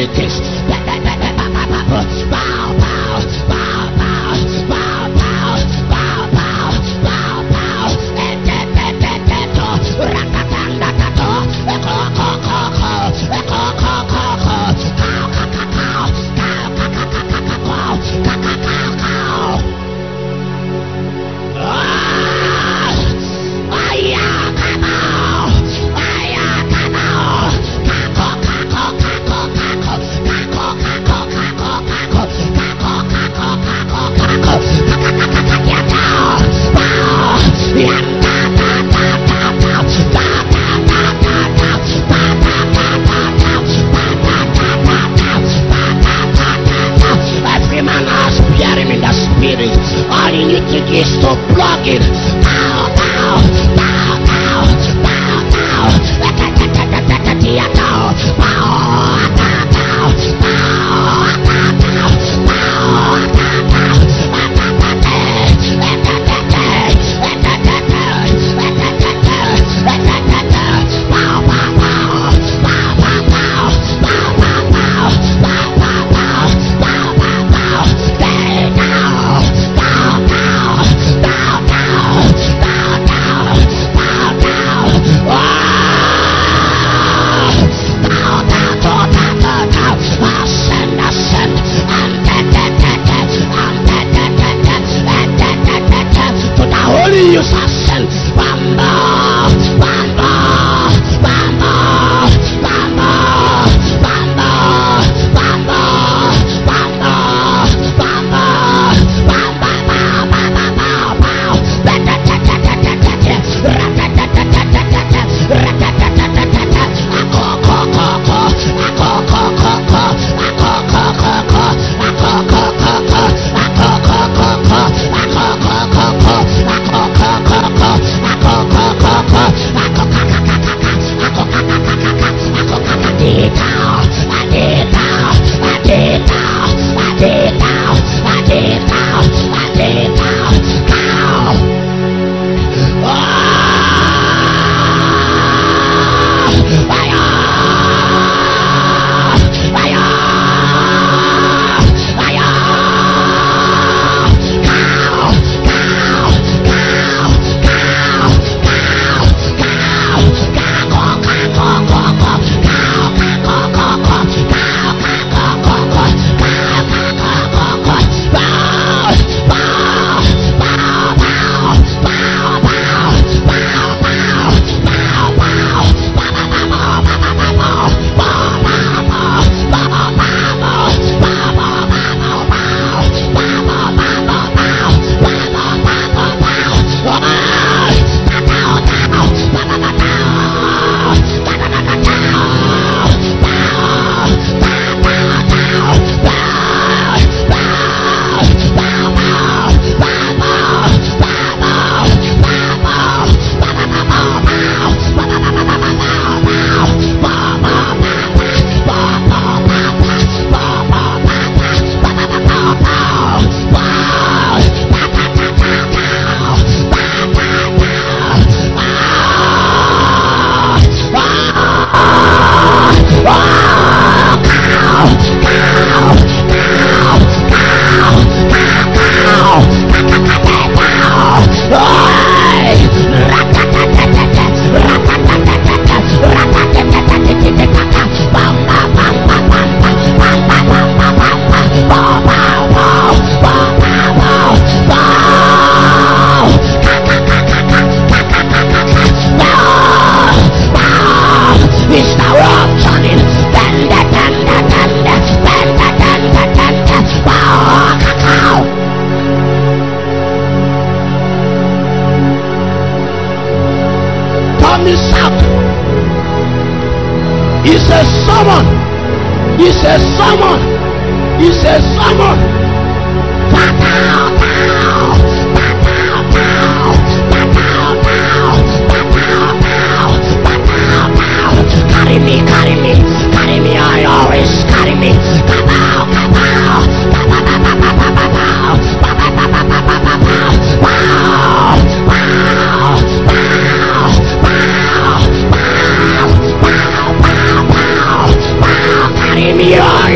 iniquities. Every man has fear in the spirit. All you need to do is to block it. Bow, bow, bow, bow, bow, bow. You shall send Bamba, Bamba, Bamba, Bamba, Bamba, Bamba, Bamba, Bamba, Bamba, He says, summon. He says, summon. He says, summon. Carry me, carry me, carry me. I always carry me. Carry me on.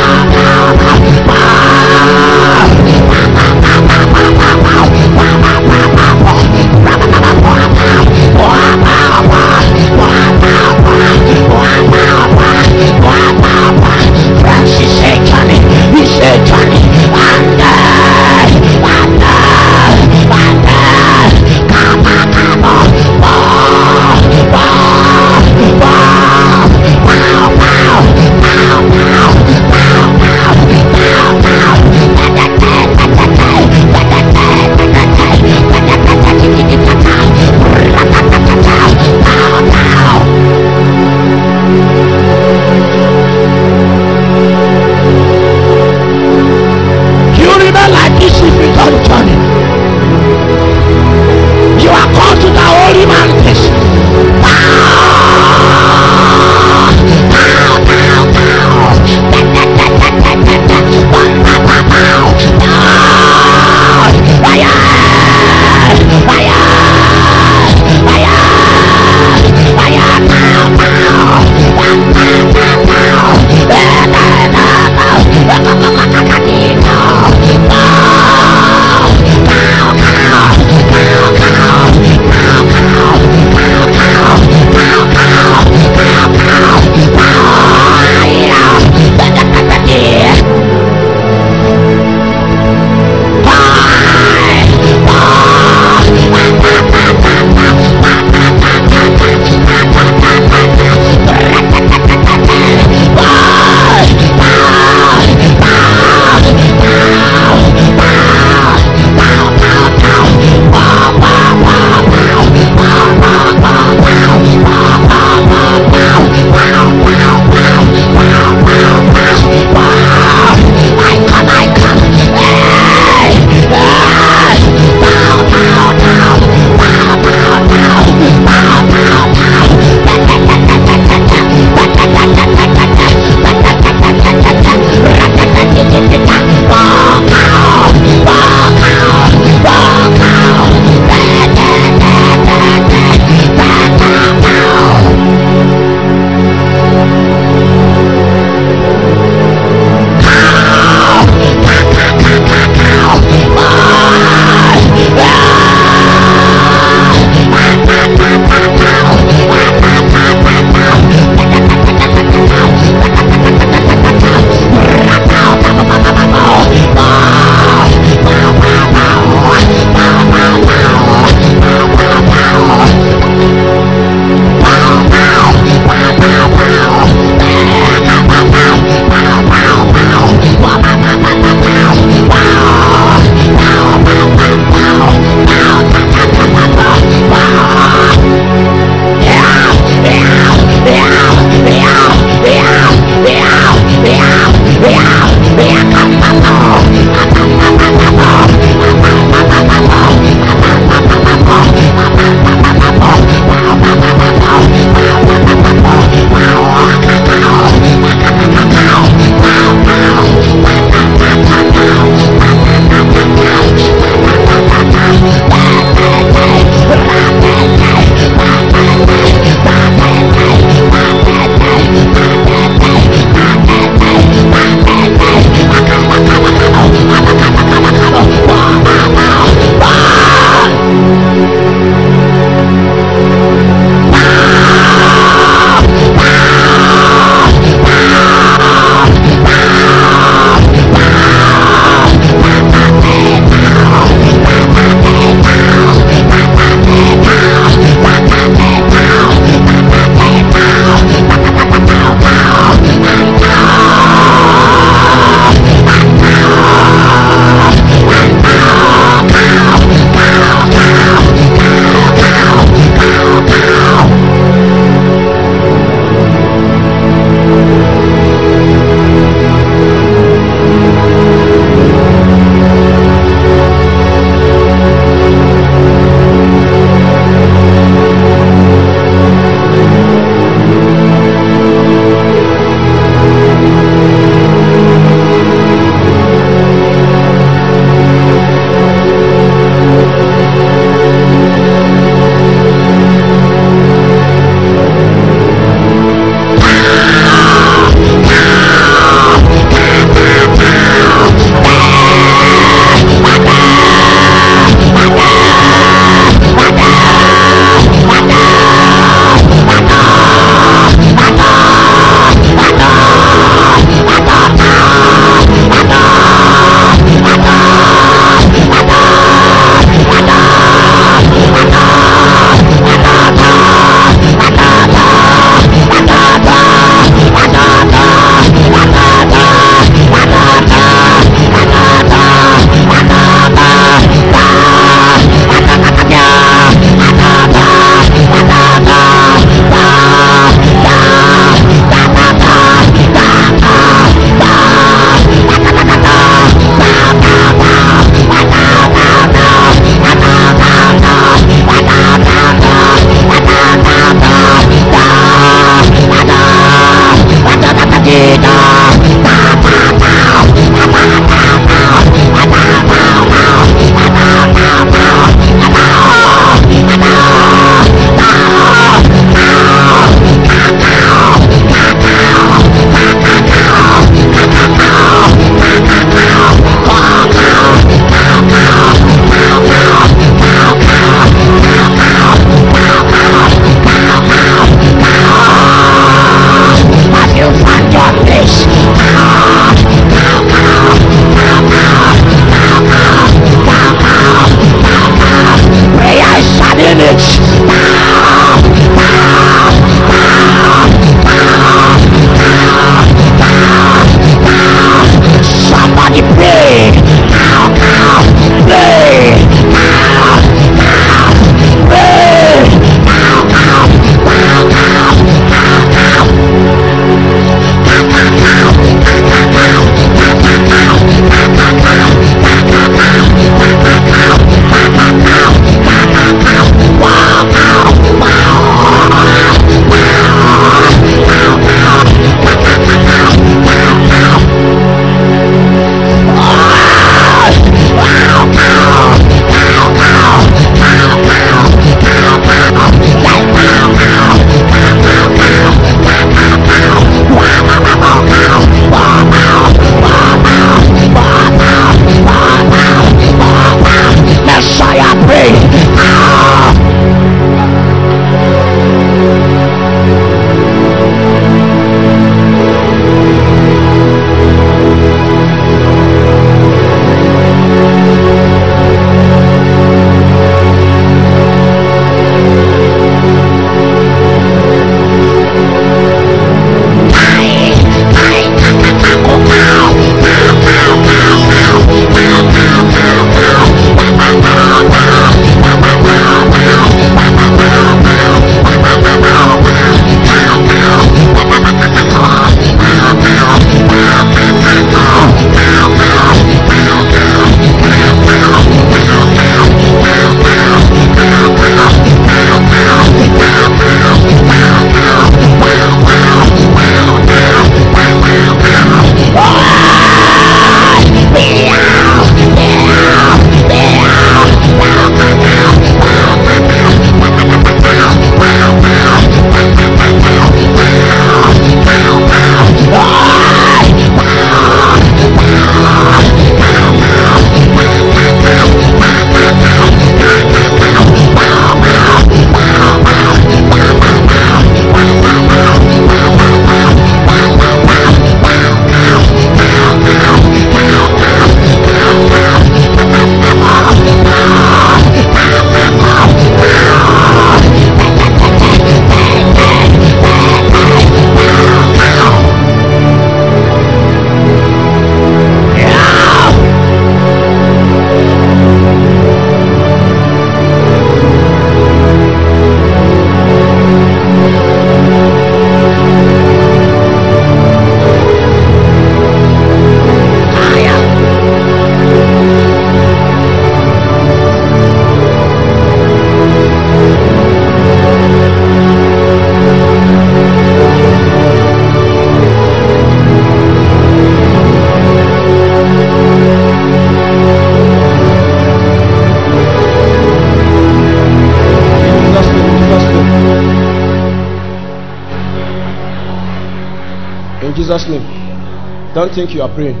Don't think you are praying.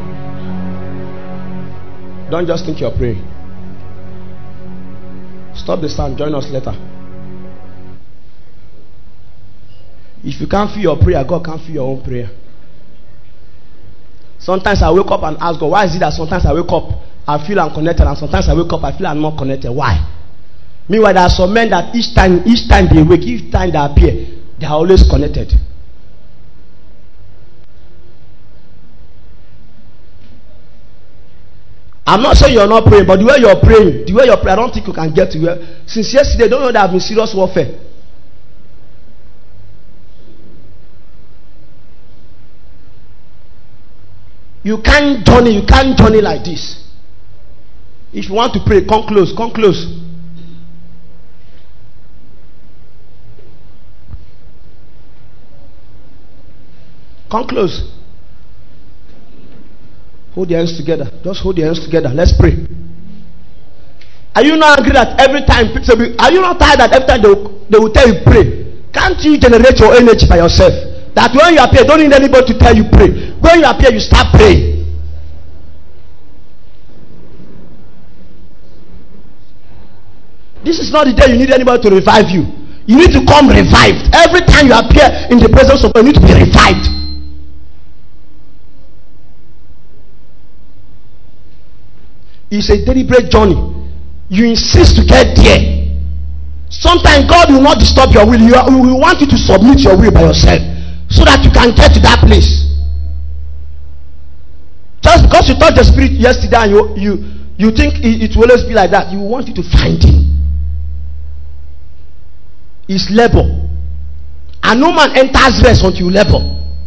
Don't just think you are praying. Stop the sound. Join us later. If you can't feel your prayer, God can't feel your own prayer. Sometimes I wake up and ask God, why is it that sometimes I wake up, I feel I'm connected, and sometimes I wake up, I feel I'm not connected? Why? Meanwhile, there are some men that each time they wake, each time they appear, they are always connected. I'm not saying you're not praying, but the way you're praying, I don't think you can get to where. Since yesterday, don't know that I've been serious warfare. You can't journey like this. If you want to pray, come close. Come close. Hold your hands together. Just hold your hands together. Let's pray. Are you not angry that every time? Are you not tired that every time they will tell you pray? Can't you generate your energy by yourself? That when you appear, don't need anybody to tell you pray. When you appear, you start praying. This is not the day you need anybody to revive you. You need to come revived. Every time you appear in the presence of God, you need to be revived. It's a deliberate journey. You insist to get there. Sometimes God will not disturb your will. He will want you to submit your will by yourself, so that you can get to that place. Just because you touched the Spirit yesterday and you think it will always be like that, you want you to find Him. It's labor, and no man enters rest until you labor.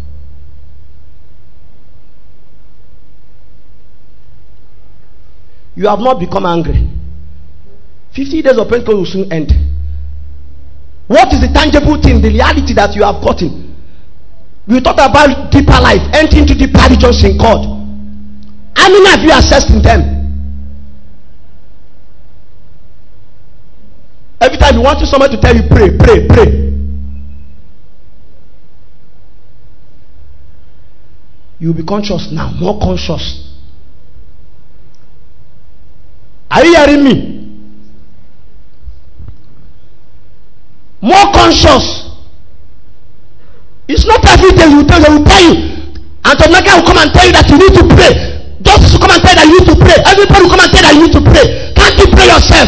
You have not become angry. 50 days of Pentecost will soon end. What is the tangible thing, the reality that you have gotten? We talk about deeper life, entering into deeper regions in God. How many of you are accessing them? Every time you want somebody to tell you pray. You will be conscious now, more conscious. Are you hearing me? More conscious. It's not every day they will tell you. Antonaka will come and tell you that you need to pray. Justice will come and tell you that you need to pray. Everybody will come and tell you that you need to pray. Can't you pray yourself?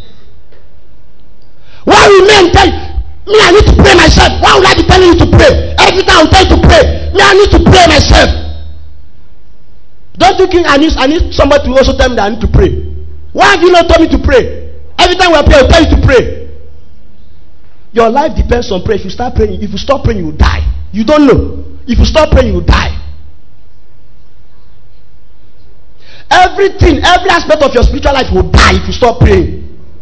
Why will men tell me I need to pray myself? Why would I be telling you to pray? Every time I will tell you to pray. Me I need to pray myself. Don't you think I need somebody to also tell me that I need to pray? Why have you not told me to pray? Every time we are praying, I will tell you to pray. Your life depends on prayer. If you start praying, if you stop praying, you will die. You don't know. If you stop praying, you will die. Everything, every aspect of your spiritual life will die if you stop praying.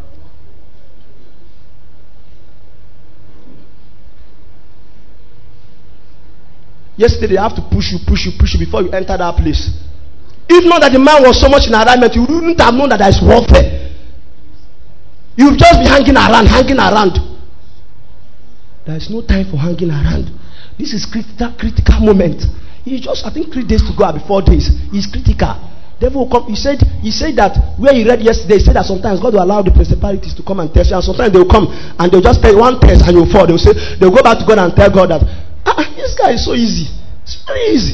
Yesterday, they have to push you before you enter that place. If not that the man was so much in alignment, you wouldn't have known that there is warfare. You'll just be hanging around. There is no time for hanging around. This is critical moment. It's just, I think, 3 days to go, or 4 days. It's critical. Devil will come. He said that where he read yesterday, he said that sometimes God will allow the principalities to come and test you, and sometimes they will come and they'll just tell you one test and you'll fall. They'll go back to God and tell God that this guy is so easy. It's very easy.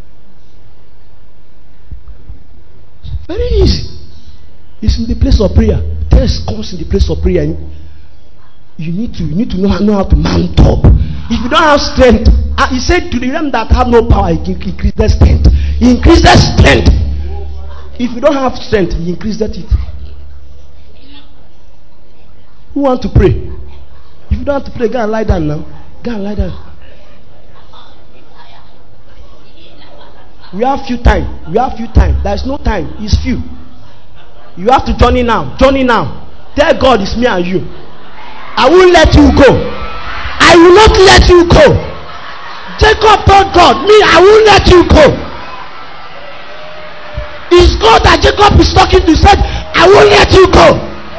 Very easy. It's in the place of prayer. Test comes in the place of prayer. You need to know how to mount up. If you don't have strength, he said to the them that have no power, he increase their strength. He increase their strength. If you don't have strength, he increase that it. Who want to pray? If you don't have to pray, go and lie down now. Go and lie down. We have few time. There is no time. It's few. You have to journey now. Tell God it's me and you. I won't let you go. I will not let you go. Jacob told God, me, I won't let you go. It's God that Jacob is talking to. He said, I won't let you go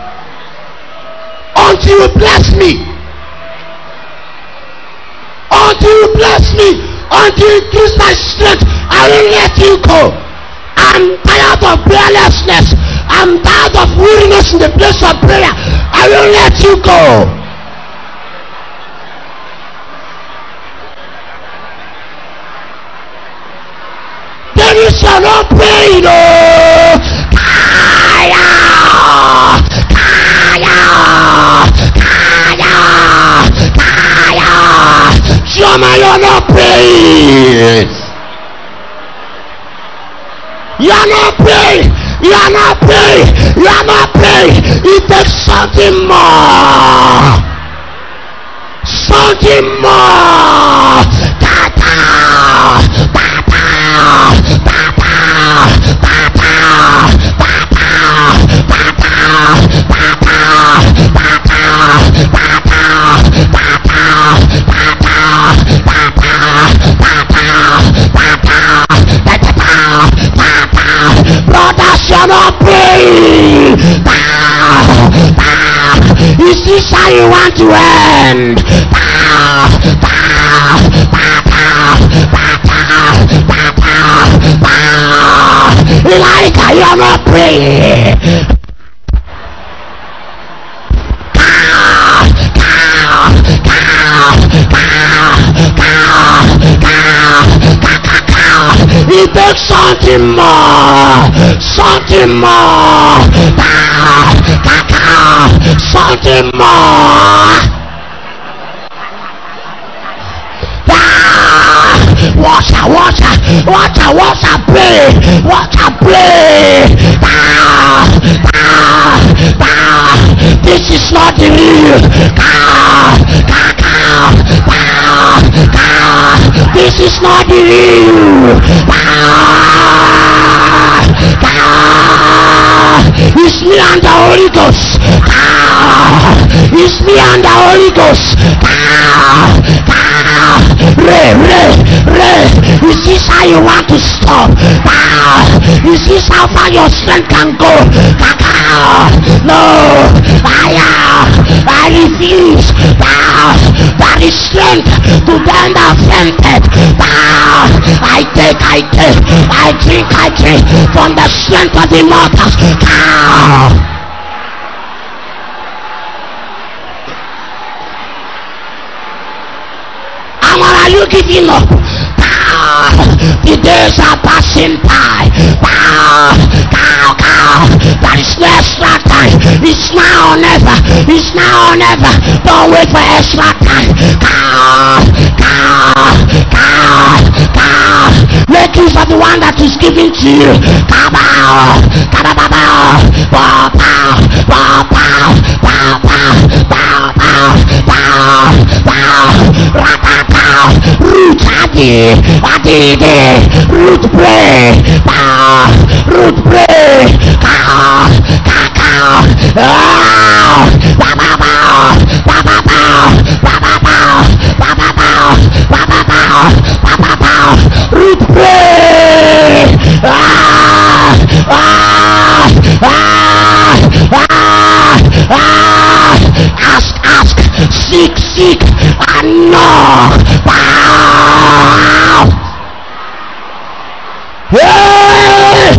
until you bless me. Until you bless me. Until you increase my strength. I I will let you go. I'm tired of prayerlessness. I'm tired of weariness in the place of prayer. I will let you go. Then you shall not pray, no. Kaya, Kaya, Kaya, Kaya. Joma, you're not praying. You're not praying. You're not praying. You're not praying. It takes something more. Something more. Tata, tata, tata, tata, tata, brothers, you're not praying. Is this how you want to end? Elijah, you're not praying. It takes something more, something more, something more. Water, water, water, water, pray, water, pray. This is not the real. This is not the real. It's me and the Holy Ghost. It's me and the Holy Ghost. Ray, Ray, Ray. Is this how you want to stop? Is this how far your strength can go? No, I refuse. That is strength to them that fainted. I drink from the strength of the mortals. Are you giving up? The days are passing by. There is no extra time. It's now or never. It's now or never. Don't wait for extra time. Make use of the one that is given to you. Root root pray, root pray, root pray, ask, seek, and knock. Hey!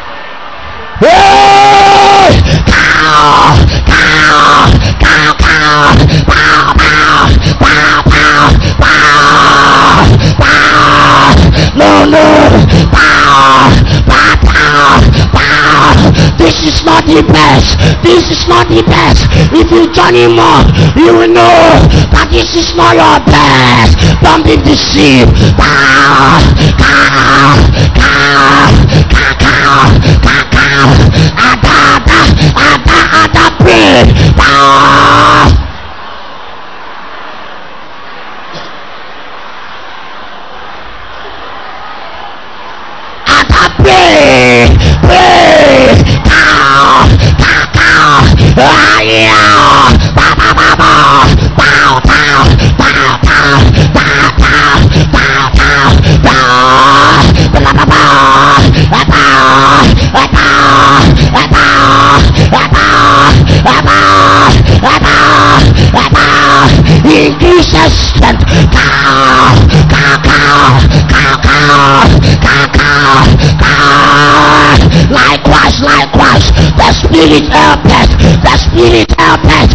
Hey! No. This is not the best. This is not the best. If you journey more, you will know that this is not your best. Don't be deceived. Pray. Increase strength. Spirit help us. The Spirit help us.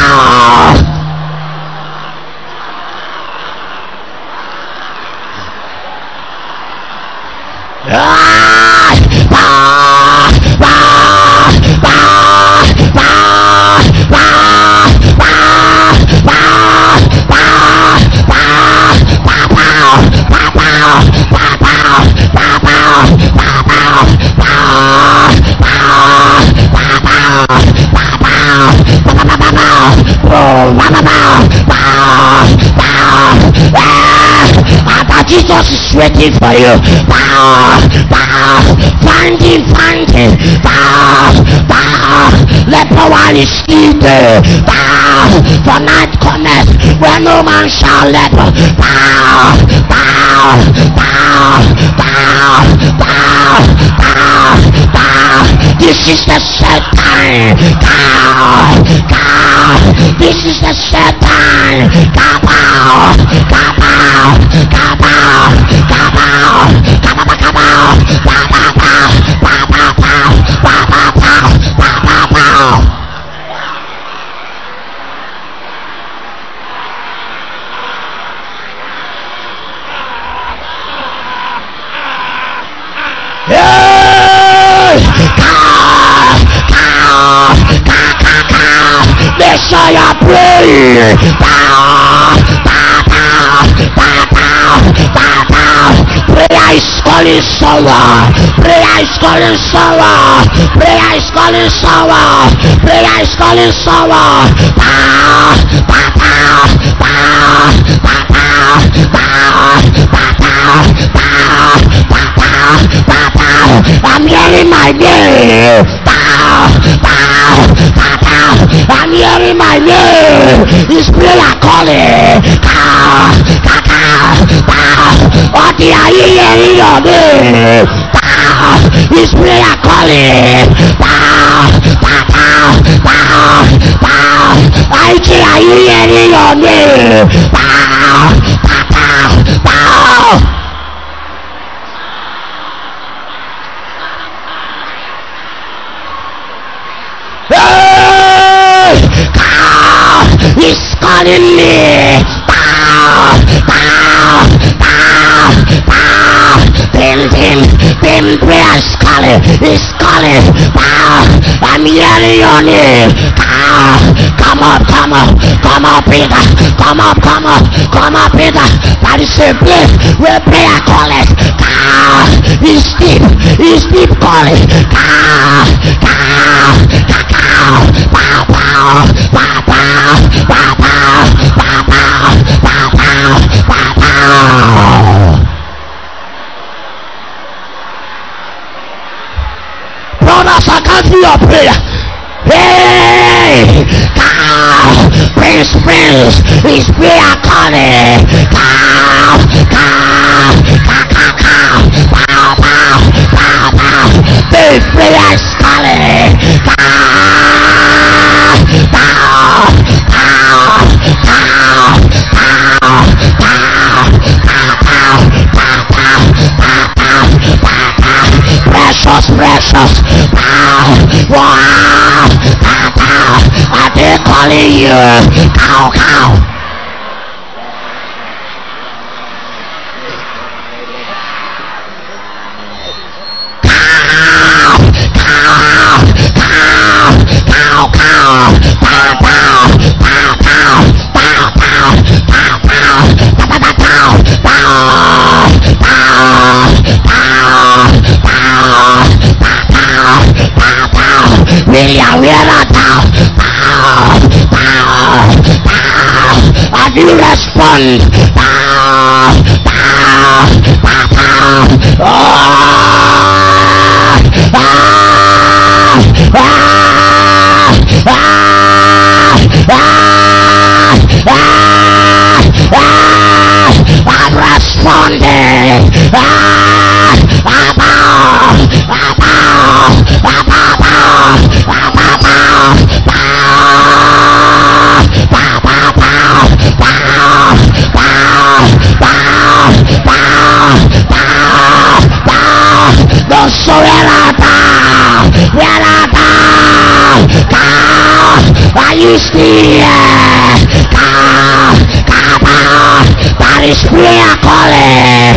Jesus is waiting for you. Find him. Let power is seated. For night cometh where no man shall labor. This is the set time. This is the set time. Make sure you're praying. Prayer is calling someone. Prayer is calling someone. Prayer is calling someone. Prayer is calling someone. I'm hearing my name. I'm hearing my name. His prayer calling. What are you hearing your name? His prayer calling. Are you hearing your name? He's calling me. Pin prayer is calling. He's calling. I'm hearing your name. Come up, Peter. Come up, Peter. That is a place where prayer calls. He's deep calling. Brothers, I can't feel your prayer. Hey, Prince, his prayer calling. The prayer is calling. Precious. Wow. Are they calling you? Cow. William, where art thou? And you respond. I'm responding. So where art thou? Are you still here? That is prayer calling.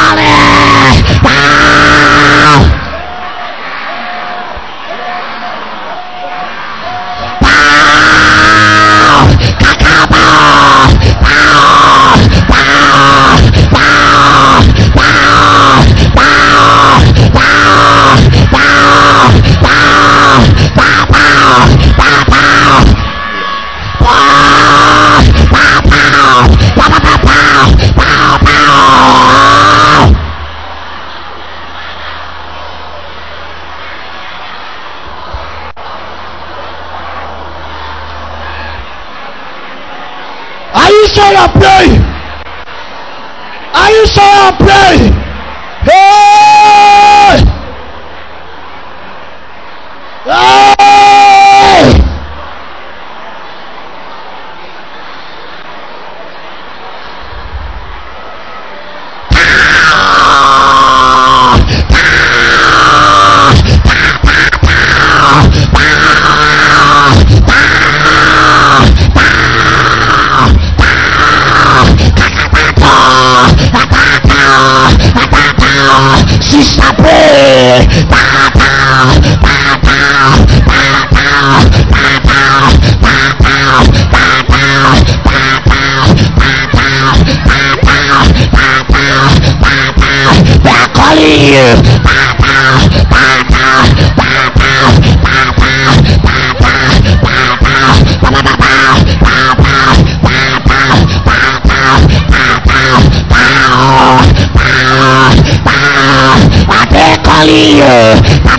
Are you sure you're praying? Are you sure you're praying? Hey! Hey! Sister pray. They are calling you. Are they calling you?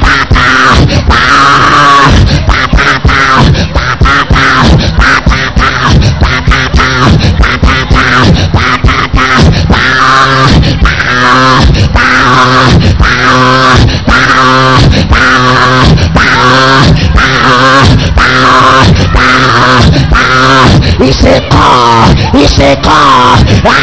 It's a call. It's a call.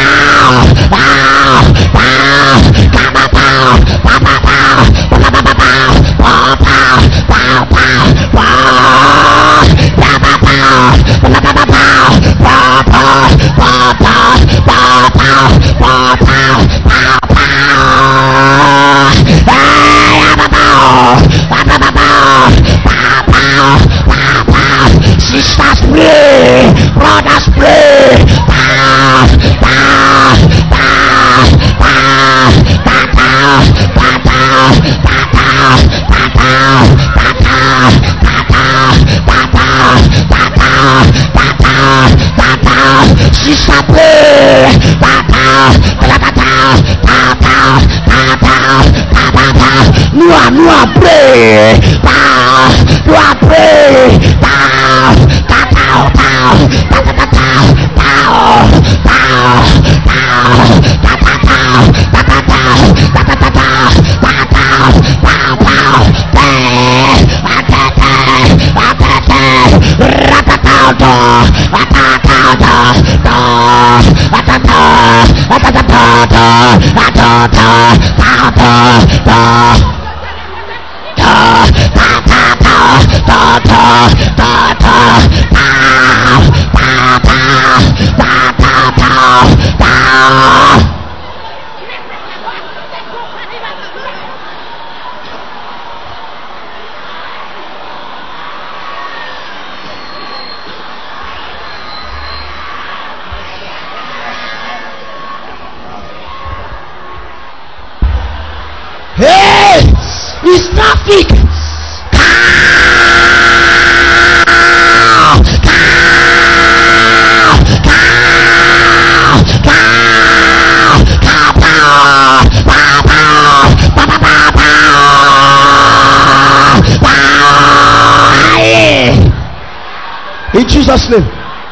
Sisters pray, brothers pray. Sister pray. Noah pray. Noah pray. Hey, it's traffic. In Jesus' name.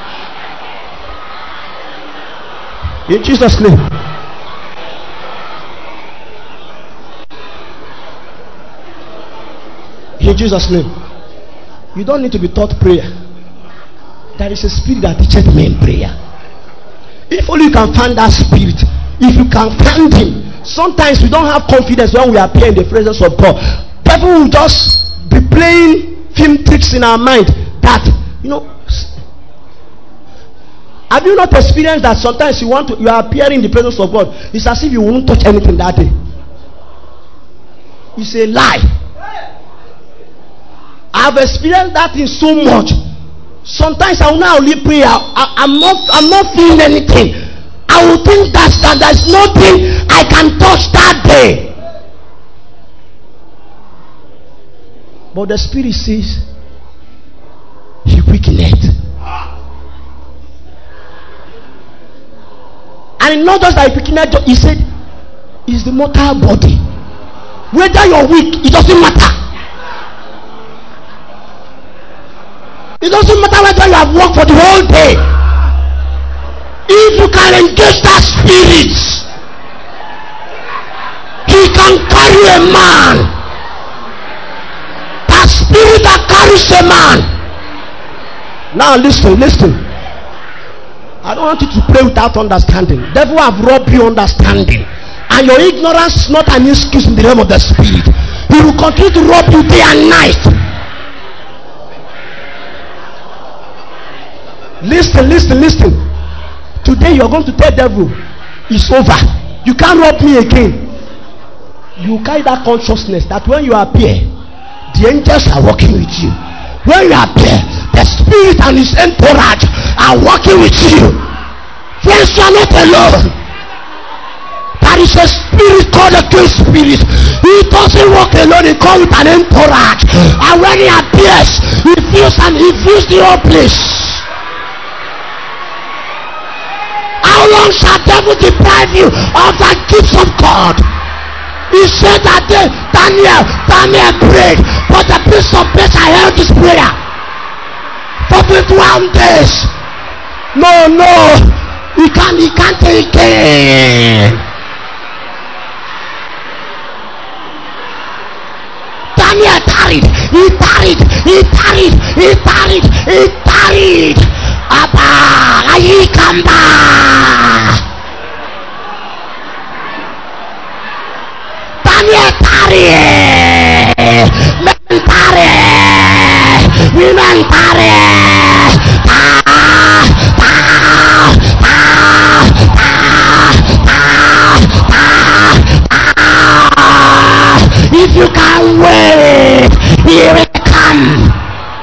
In Jesus' name. In Jesus' name. You don't need to be taught prayer. There is a spirit that teaches men prayer. If only you can find that spirit. If you can find him. Sometimes we don't have confidence when we appear in the presence of God. People will just be playing film tricks in our mind that You know, have you not experienced that sometimes you are appearing in the presence of God? It's as if you won't touch anything that day. It's a lie. I've experienced that in so much. Sometimes I will not only pray. I'm not feeling anything. I will think that there's nothing I can touch that day. But the Spirit says, He quickened it. And not just like quickened it, He said, it's the mortal body. Whether you're weak, it doesn't matter. It doesn't matter whether you have worked for the whole day. If you can engage that spirit, He can carry a man. That spirit that carries a man. Now listen. I don't want you to pray without understanding. Devil have robbed you understanding. And your ignorance is not an excuse in the realm of the spirit. He will continue to rob you day and night. Listen. Today you are going to tell devil, it's over. You can't rob me again. You carry that consciousness that when you appear, the angels are working with you. When you appear, the spirit and his entourage are working with you. Friends, you are not alone. There is a spirit called a good spirit. He doesn't work alone. He comes with an entourage. And when he appears, he fills the whole place. How long shall devil deprive you of the gifts of God? He said that Daniel prayed, but the prince of Persia held his prayer for 21 days. No, he can't take it. Daniel tarried. Abba, he come back. Daniel tarried. Women tarried. If you can wait, he will come.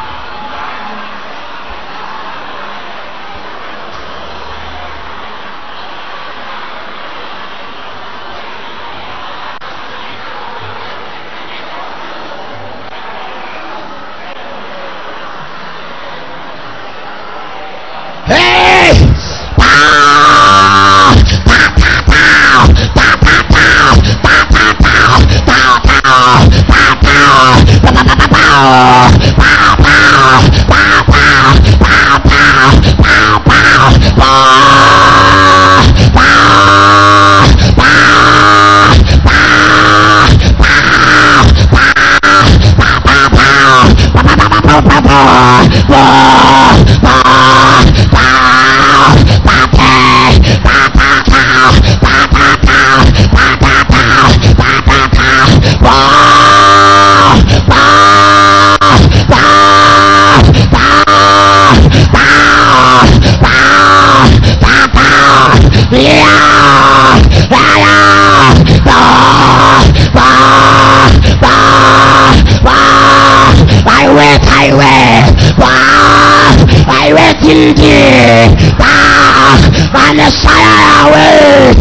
I wait in thee. My Messiah, I wait.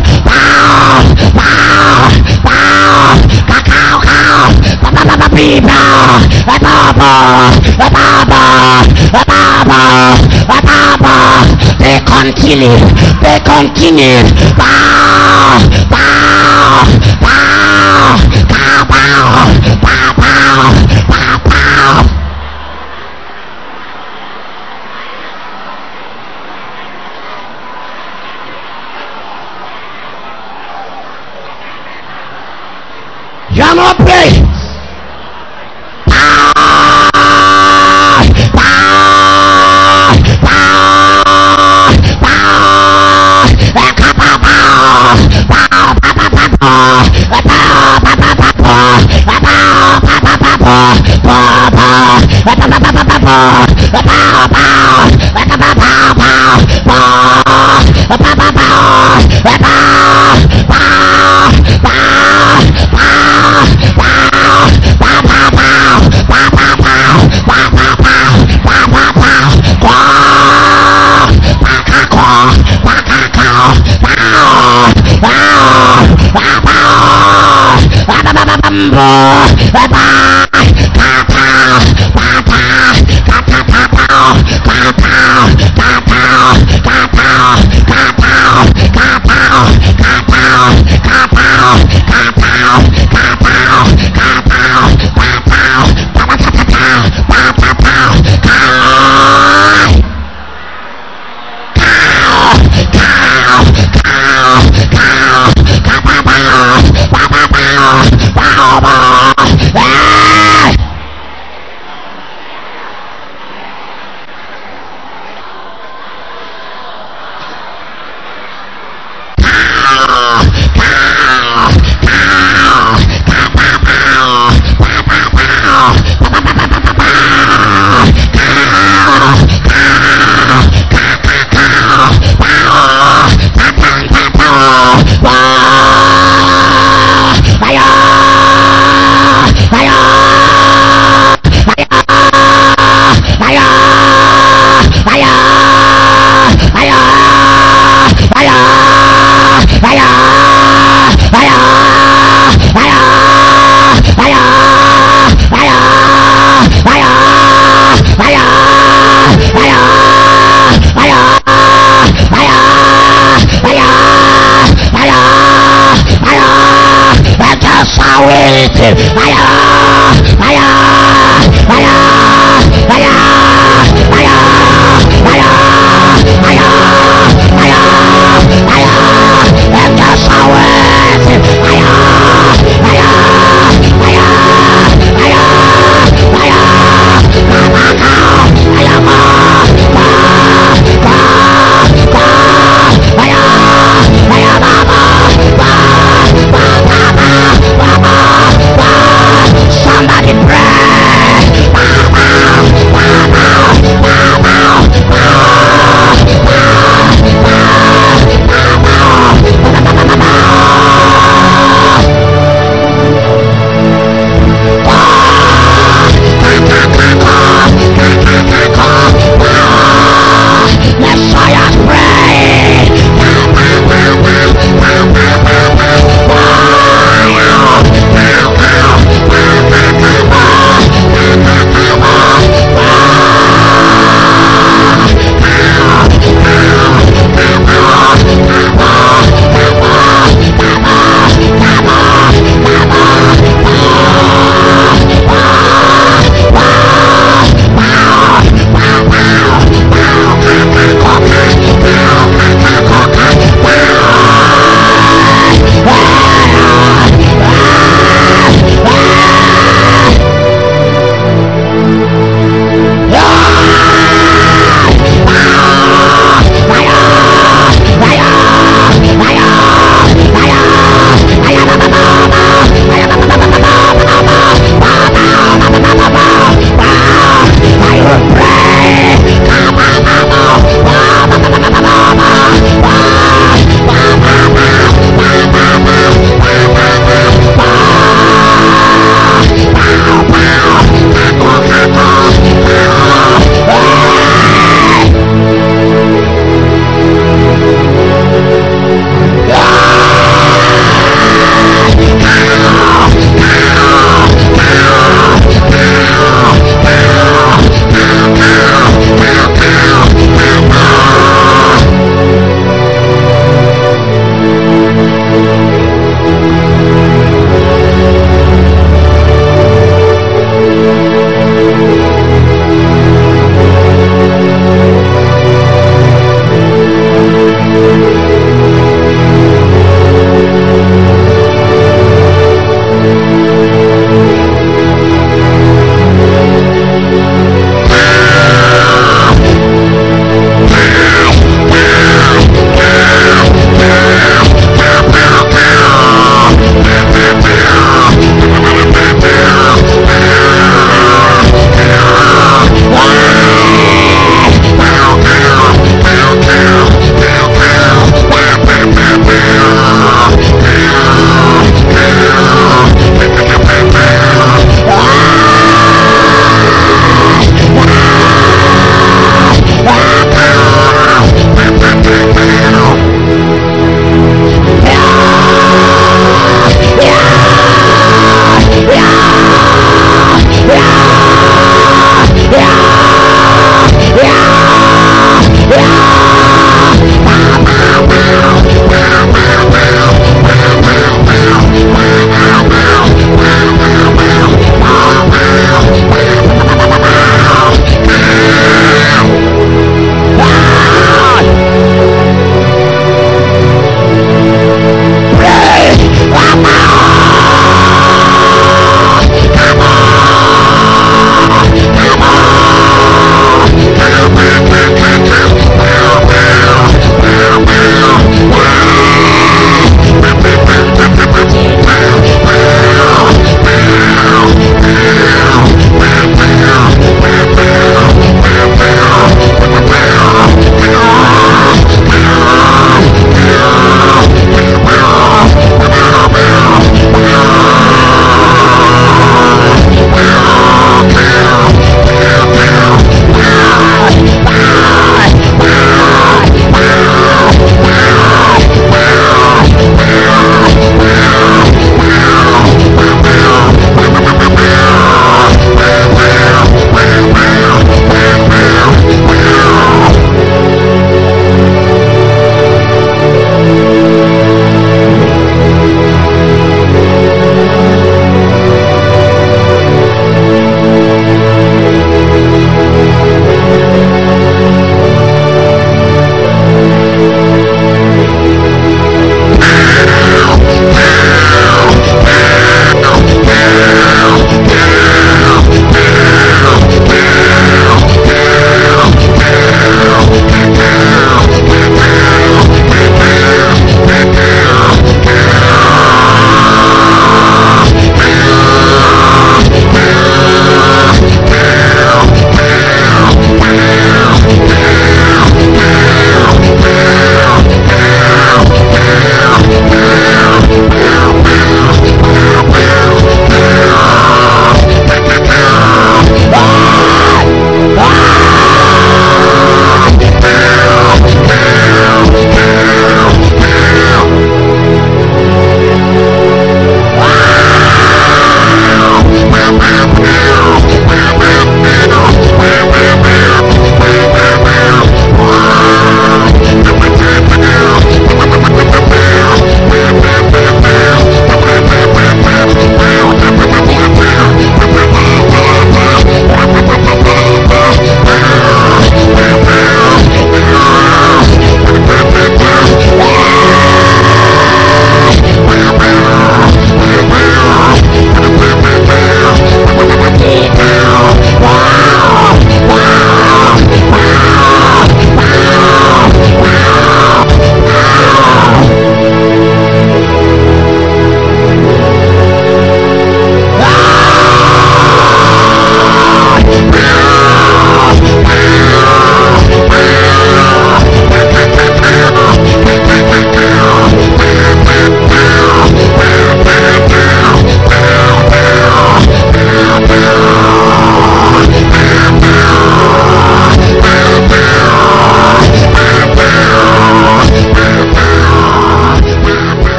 They continue. You are not praying. Fire!